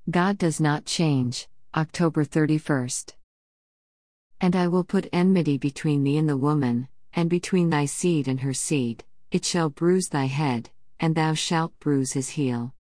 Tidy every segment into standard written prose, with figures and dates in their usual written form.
God does not change. October 31st. And I will put enmity between thee and the woman, and between thy seed and her seed. It shall bruise thy head, and thou shalt bruise his heel.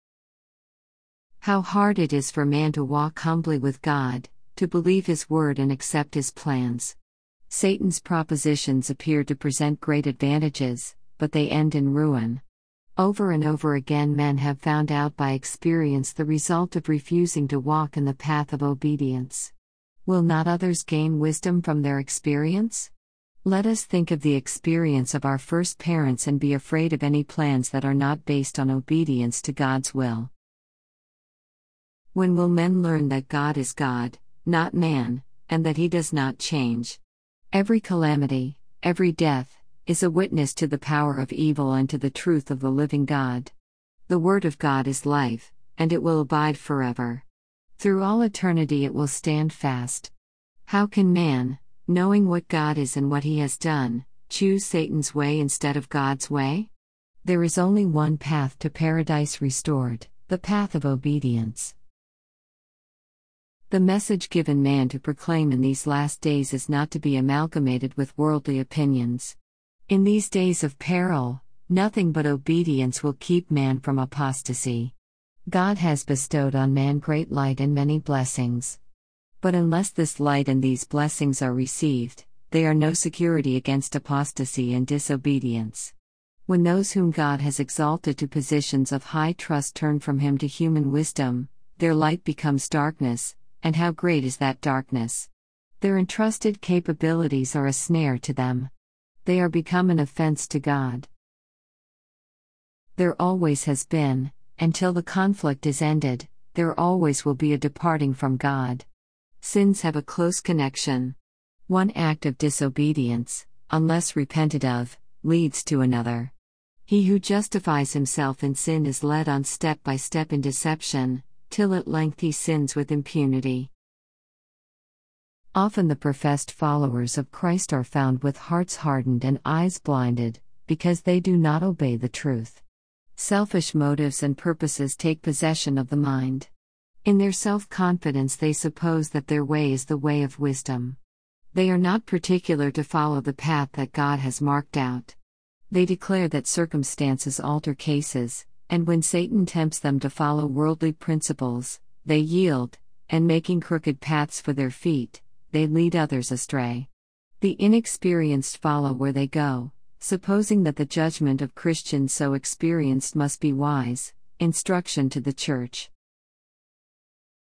How hard it is for man to walk humbly with God, to believe his word and accept his plans. Satan's propositions appear to present great advantages, but they end in ruin. Over and over again, men have found out by experience the result of refusing to walk in the path of obedience. Will not others gain wisdom from their experience? Let us think of the experience of our first parents and be afraid of any plans that are not based on obedience to God's will. When will men learn that God is God, not man, and that he does not change? Every calamity, every death, is a witness to the power of evil and to the truth of the living God. The Word of God is life, and it will abide forever. Through all eternity it will stand fast. How can man, knowing what God is and what he has done, choose Satan's way instead of God's way? There is only one path to paradise restored, the path of obedience. The message given man to proclaim in these last days is not to be amalgamated with worldly opinions. In these days of peril, nothing but obedience will keep man from apostasy. God has bestowed on man great light and many blessings. But unless this light and these blessings are received, they are no security against apostasy and disobedience. When those whom God has exalted to positions of high trust turn from him to human wisdom, their light becomes darkness, and how great is that darkness! Their entrusted capabilities are a snare to them. They are become an offense to God. There always has been, until the conflict is ended, there always will be a departing from God. Sins have a close connection. One act of disobedience, unless repented of, leads to another. He who justifies himself in sin is led on step by step in deception, till at length he sins with impunity. Often the professed followers of Christ are found with hearts hardened and eyes blinded, because they do not obey the truth. Selfish motives and purposes take possession of the mind. In their self-confidence they suppose that their way is the way of wisdom. They are not particular to follow the path that God has marked out. They declare that circumstances alter cases, and when Satan tempts them to follow worldly principles, they yield, and making crooked paths for their feet, they lead others astray. The inexperienced follow where they go, supposing that the judgment of Christians so experienced must be wise. Instruction to the Church.